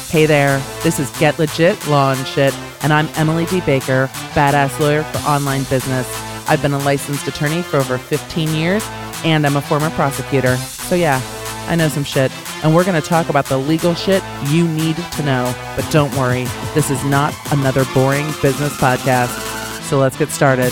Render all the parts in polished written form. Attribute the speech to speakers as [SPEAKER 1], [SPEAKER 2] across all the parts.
[SPEAKER 1] Hey there, this is Get Legit Law and Shit, and I'm Emily D. Baker, badass lawyer for online business. I've been a licensed attorney for over 15 years, and I'm a former prosecutor. So yeah, I know some shit, and we're going to talk about the legal shit you need to know. But don't worry, this is not another boring business podcast. So let's get started.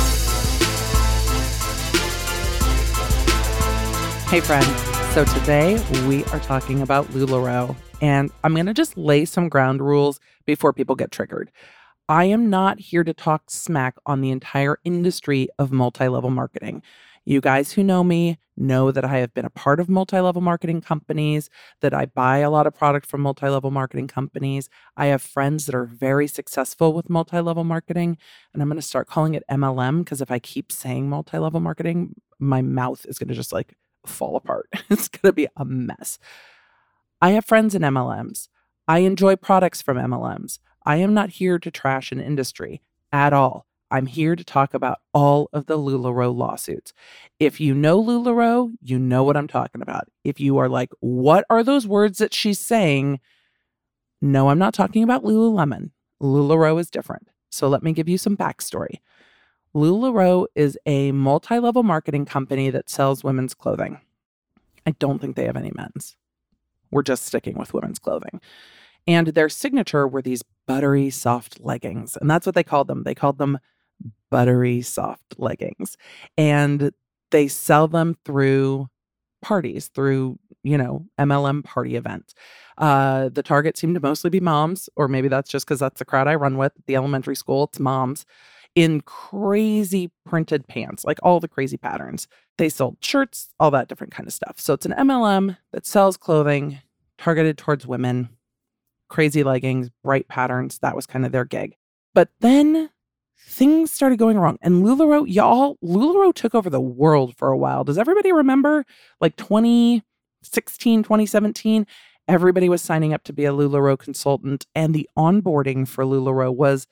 [SPEAKER 1] Hey friends, so today we are talking about LuLaRoe, and I'm going to just lay some ground rules before people get triggered. I am not here to talk smack on the entire industry of multi-level marketing. You guys who know me know that I have been a part of multi-level marketing companies, that I buy a lot of product from multi-level marketing companies. I have friends that are very successful with multi-level marketing, and I'm going to start calling it MLM because if I keep saying multi-level marketing, my mouth is going to just fall apart. It's going to be a mess. I have friends in MLMs. I enjoy products from MLMs. I am not here to trash an industry at all. I'm here to talk about all of the LuLaRoe lawsuits. If you know LuLaRoe, you know what I'm talking about. If you are like, what are those words that she's saying? No, I'm not talking about Lululemon. LuLaRoe is different. So let me give you some backstory. LuLaRoe is a multi-level marketing company that sells women's clothing. I don't think they have any men's. We're just sticking with women's clothing. And their signature were these buttery soft leggings. And that's what they called them. They called them buttery soft leggings. And they sell them through parties, through, MLM party events. The target seemed to mostly be moms, or maybe that's just because that's the crowd I run with at the elementary school. It's moms in crazy printed pants, like all the crazy patterns. They sold shirts, all that different kind of stuff. So it's an MLM that sells clothing targeted towards women, crazy leggings, bright patterns. That was kind of their gig. But then things started going wrong. And LuLaRoe took over the world for a while. Does everybody remember 2016, 2017? Everybody was signing up to be a LuLaRoe consultant. And the onboarding for LuLaRoe was,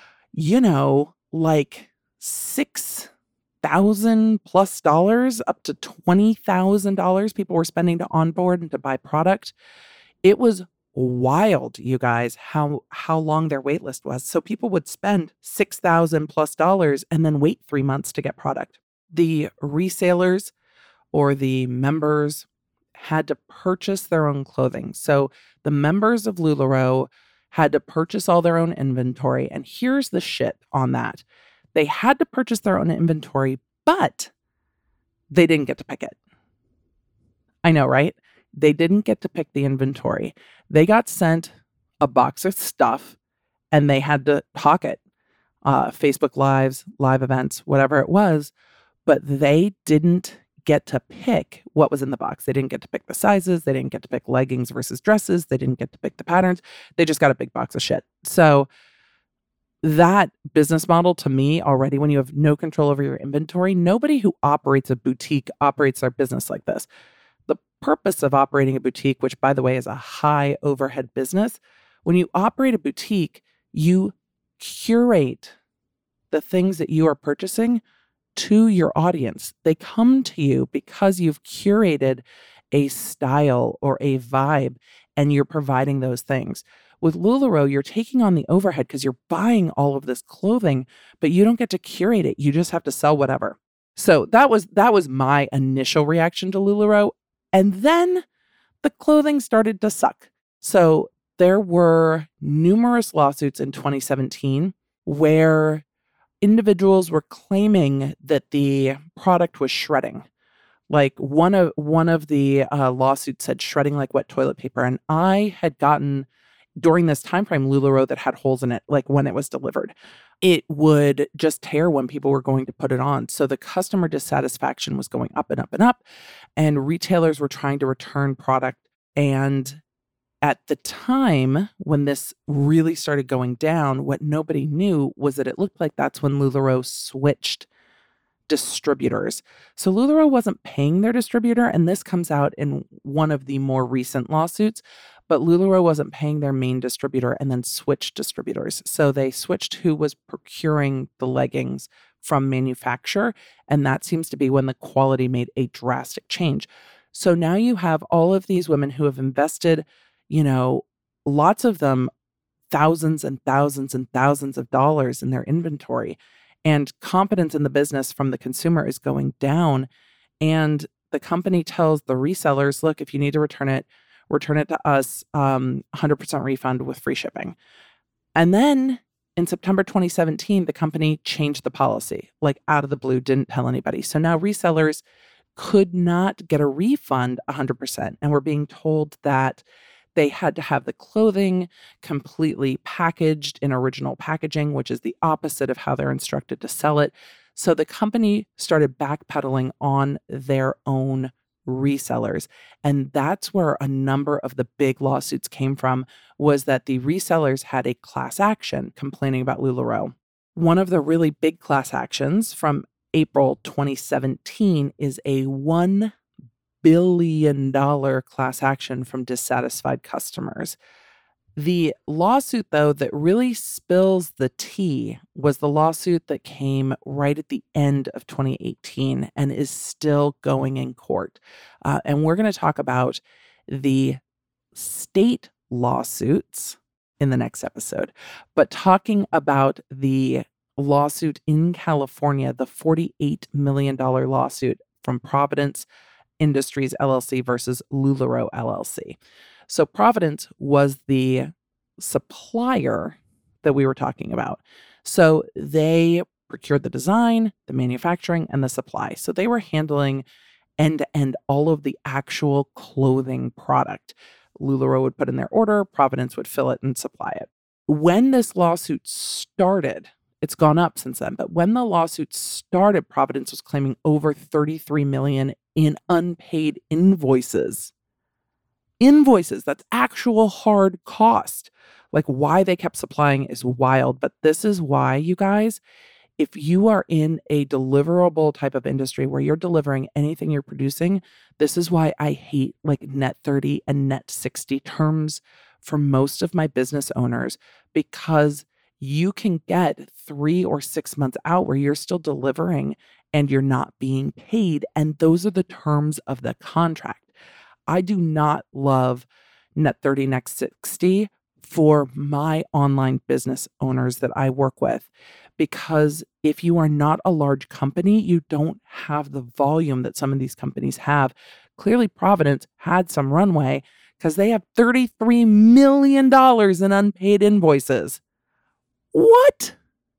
[SPEAKER 1] $6,000+ up to $20,000 people were spending to onboard and to buy product. It was wild, you guys, how long their wait list was. So people would spend $6,000+ and then wait 3 months to get product. The resellers or the members had to purchase their own clothing. So the members of LuLaRoe had to purchase all their own inventory. And here's the shit on that. They had to purchase their own inventory, but they didn't get to pick it. I know, right? They didn't get to pick the inventory. They got sent a box of stuff and they had to hawk it. Facebook Lives, live events, whatever it was, but they didn't get to pick what was in the box. They didn't get to pick the sizes. They didn't get to pick leggings versus dresses. They didn't get to pick the patterns. They just got a big box of shit. So that business model, to me, already, when you have no control over your inventory, nobody who operates a boutique operates their business like this. The purpose of operating a boutique, which by the way is a high overhead business, when you operate a boutique, you curate the things that you are purchasing to your audience. They come to you because you've curated a style or a vibe and you're providing those things. With LuLaRoe, you're taking on the overhead because you're buying all of this clothing, but you don't get to curate it. You just have to sell whatever. So that was my initial reaction to LuLaRoe. And then the clothing started to suck. So there were numerous lawsuits in 2017 where individuals were claiming that the product was shredding. Like one of the lawsuits said shredding like wet toilet paper. And I had gotten, during this time frame, LuLaRoe that had holes in it, like when it was delivered. It would just tear when people were going to put it on. So the customer dissatisfaction was going up and up and up. And retailers were trying to return product. And at the time when this really started going down, what nobody knew was that it looked like that's when LuLaRoe switched distributors. So LuLaRoe wasn't paying their distributor, and this comes out in one of the more recent lawsuits, but LuLaRoe wasn't paying their main distributor and then switched distributors. So they switched who was procuring the leggings from manufacturer, and that seems to be when the quality made a drastic change. So now you have all of these women who have invested, lots of them thousands and thousands and thousands of dollars in their inventory. And confidence in the business from the consumer is going down. And the company tells the resellers, look, if you need to return it to us, 100% refund with free shipping. And then in September 2017, the company changed the policy, like out of the blue, didn't tell anybody. So now resellers could not get a refund 100%. And were being told that they had to have the clothing completely packaged in original packaging, which is the opposite of how they're instructed to sell it. So the company started backpedaling on their own resellers. And that's where a number of the big lawsuits came from, was that the resellers had a class action complaining about LuLaRoe. One of the really big class actions from April 2017 is a $1 billion class action from dissatisfied customers. The lawsuit, though, that really spills the tea was the lawsuit that came right at the end of 2018 and is still going in court. And we're going to talk about the state lawsuits in the next episode. But talking about the lawsuit in California, the $48 million lawsuit from Providence Industries LLC versus LuLaRoe LLC. So Providence was the supplier that we were talking about. So they procured the design, the manufacturing, and the supply. So they were handling end-to-end all of the actual clothing product. LuLaRoe would put in their order, Providence would fill it and supply it. When this lawsuit started, it's gone up since then, but when the lawsuit started, Providence was claiming over $33 million in unpaid invoices. Invoices, that's actual hard cost. Like, why they kept supplying is wild, but this is why, you guys, if you are in a deliverable type of industry where you're delivering anything you're producing, this is why I hate like net 30 and net 60 terms for most of my business owners, because you can get 3 or 6 months out where you're still delivering and you're not being paid. And those are the terms of the contract. I do not love net 30, net 60 for my online business owners that I work with, because if you are not a large company, you don't have the volume that some of these companies have. Clearly, Providence had some runway because they have $33 million in unpaid invoices. What?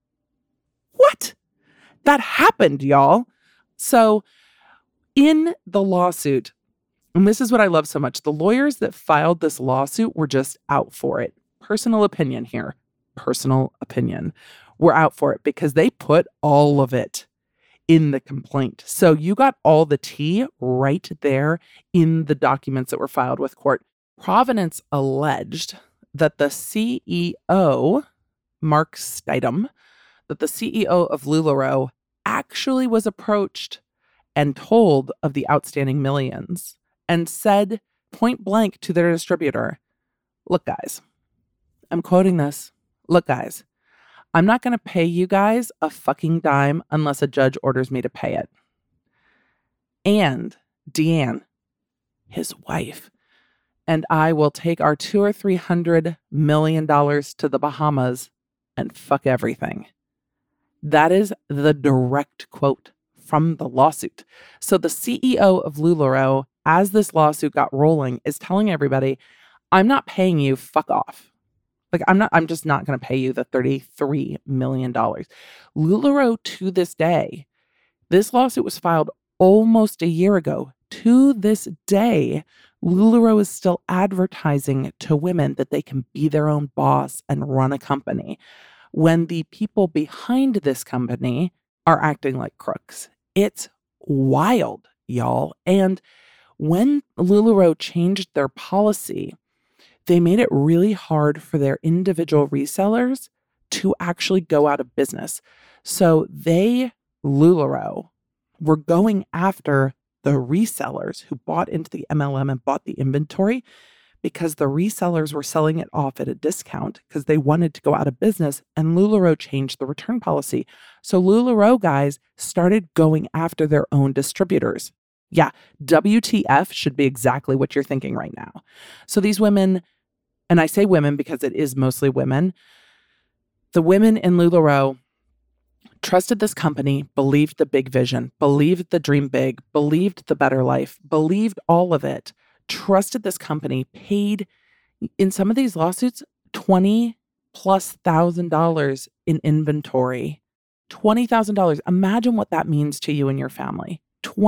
[SPEAKER 1] That happened, y'all. So in the lawsuit, and this is what I love so much, the lawyers that filed this lawsuit were just out for it. Personal opinion here. Personal opinion. We're out for it because they put all of it in the complaint. So you got all the tea right there in the documents that were filed with court. Providence alleged that the CEO, Mark Stidham, that the CEO of LuLaRoe actually was approached and told of the outstanding millions and said point blank to their distributor, look, guys, I'm quoting this. Look, guys, I'm not going to pay you guys a fucking dime unless a judge orders me to pay it. And Deanne, his wife, and I will take our $200 or $300 million to the Bahamas and fuck everything. That is the direct quote from the lawsuit. So the CEO of LuLaRoe, as this lawsuit got rolling, is telling everybody, I'm not paying you, fuck off. Like, I'm just not going to pay you the $33 million. LuLaRoe, to this day, this lawsuit was filed almost a year ago. To this day, LuLaRoe is still advertising to women that they can be their own boss and run a company, when the people behind this company are acting like crooks. It's wild, y'all. And when LuLaRoe changed their policy, they made it really hard for their individual resellers to actually go out of business. So LuLaRoe, were going after the resellers who bought into the MLM and bought the inventory, because the resellers were selling it off at a discount because they wanted to go out of business, and LuLaRoe changed the return policy. So LuLaRoe guys started going after their own distributors. Yeah, WTF should be exactly what you're thinking right now. So these women and I say women because it is mostly women, the women in LuLaRoe trusted this company, believed the big vision, believed the dream big, believed the better life, believed all of it, trusted this company, paid in some of these lawsuits $20,000+ in inventory. $20,000. Imagine what that means to you and your family.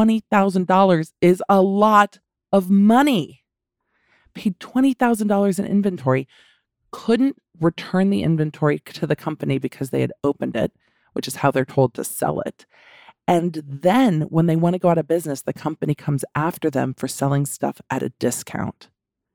[SPEAKER 1] $20,000 is a lot of money. Paid $20,000 in inventory, couldn't return the inventory to the company because they had opened it, which is how they're told to sell it. And then when they want to go out of business, the company comes after them for selling stuff at a discount.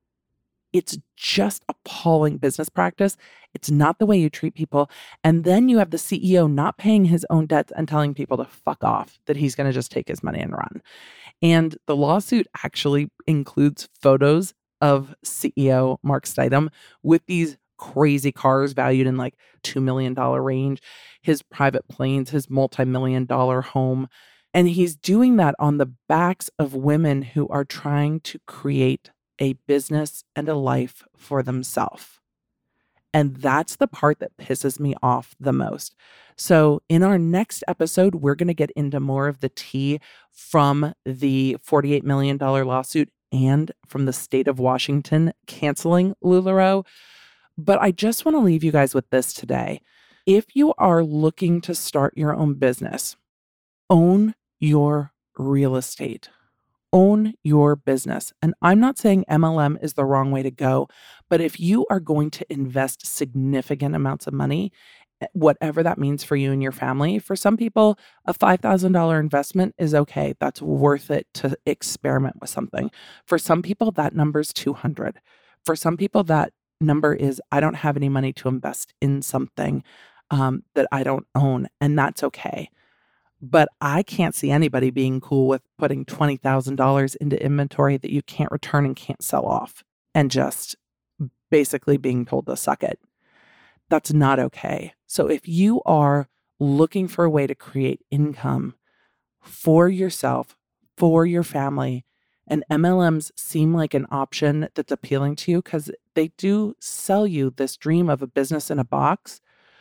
[SPEAKER 1] It's just appalling business practice. It's not the way you treat people. And then you have the CEO not paying his own debts and telling people to fuck off, that he's going to just take his money and run. And the lawsuit actually includes photos of CEO Mark Steidem with these crazy cars valued in like $2 million range, his private planes, his multi-million-dollar home. And he's doing that on the backs of women who are trying to create a business and a life for themselves. And that's the part that pisses me off the most. So in our next episode, we're going to get into more of the tea from the $48 million lawsuit and from the state of Washington canceling LuLaRoe. But I just want to leave you guys with this today. If you are looking to start your own business, own your real estate. Own your business. And I'm not saying MLM is the wrong way to go, but if you are going to invest significant amounts of money, whatever that means for you and your family, for some people, a $5,000 investment is okay. That's worth it to experiment with something. For some people, that number's 200. For some people, that number is, I don't have any money to invest in something that I don't own, and that's okay. But I can't see anybody being cool with putting $20,000 into inventory that you can't return and can't sell off and just basically being told to suck it. That's not okay. So if you are looking for a way to create income for yourself, for your family, and MLMs seem like an option that's appealing to you because they do sell you this dream of a business in a box,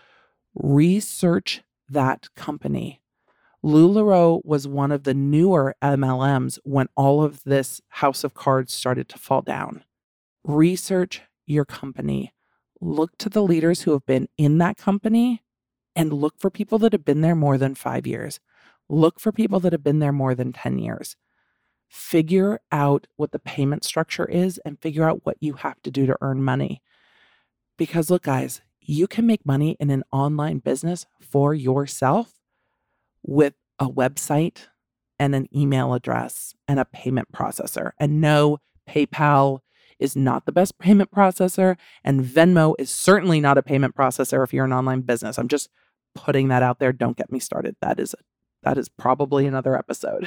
[SPEAKER 1] research that company. LuLaRoe was one of the newer MLMs when all of this house of cards started to fall down. Research your company. Look to the leaders who have been in that company and look for people that have been there more than 5 years. Look for people that have been there more than 10 years. Figure out what the payment structure is and figure out what you have to do to earn money. Because look, guys, you can make money in an online business for yourself with a website and an email address and a payment processor. And no, PayPal is not the best payment processor, and Venmo is certainly not a payment processor if you're an online business. I'm just putting that out there. Don't get me started. That is probably another episode.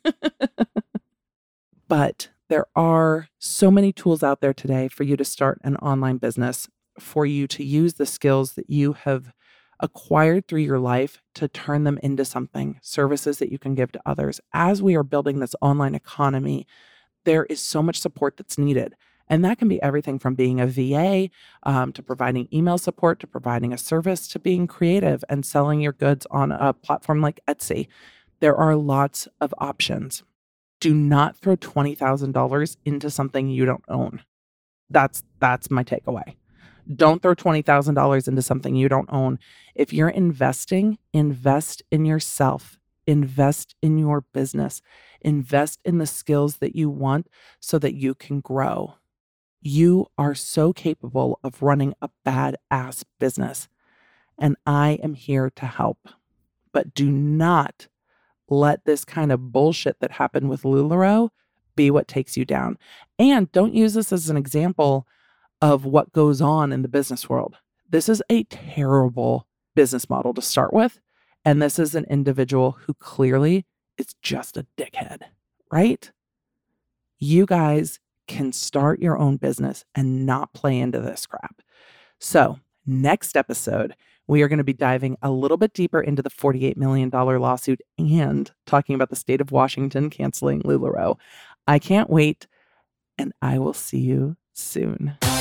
[SPEAKER 1] But there are so many tools out there today for you to start an online business, for you to use the skills that you have acquired through your life to turn them into something, services that you can give to others. As we are building this online economy, there is so much support that's needed. And that can be everything from being a VA to providing email support, to providing a service, to being creative and selling your goods on a platform like Etsy. There are lots of options. Do not throw $20,000 into something you don't own. That's my takeaway. Don't throw $20,000 into something you don't own. If you're investing, invest in yourself. Invest in your business. Invest in the skills that you want so that you can grow. You are so capable of running a badass business, and I am here to help. But do not let this kind of bullshit that happened with LuLaRoe be what takes you down. And don't use this as an example of what goes on in the business world. This is a terrible business model to start with. And this is an individual who clearly is just a dickhead, right? You guys can start your own business and not play into this crap. So next episode, we are going to be diving a little bit deeper into the $48 million lawsuit and talking about the state of Washington canceling LuLaRoe. I can't wait, and I will see you soon.